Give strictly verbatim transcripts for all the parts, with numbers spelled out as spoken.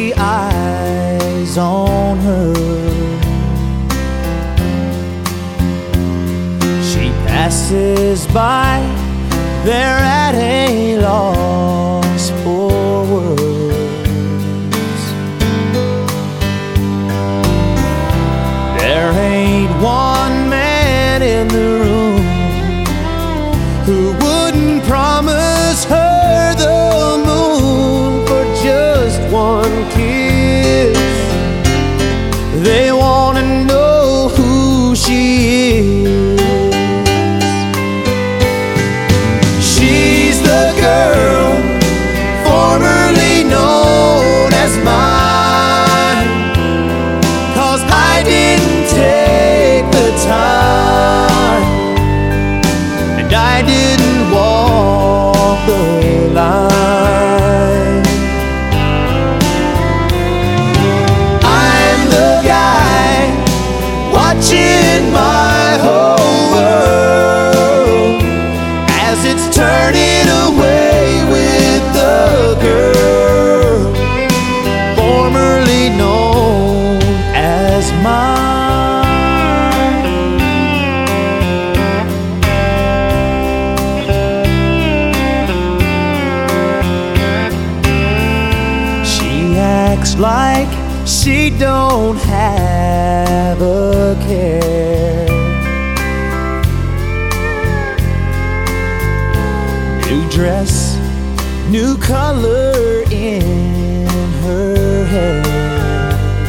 only eyes on her. She passes by, they're at a loss for words. There ain't one man in the room who wouldn't promise her the moon for just one kiss. They want to know who she is. She's the girl formerly known as mine, 'cause I didn't take the time, and I didn't walk the line. I'm the guy watching my whole world as it's turning away with the girl formerly known as mine. She acts like she don't have a care. New dress, new color in her hair,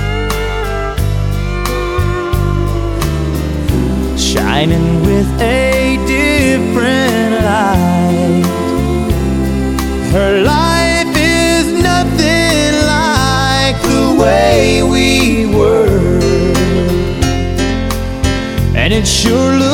shining with a different light. Her life is nothing like the way we were, and it sure looks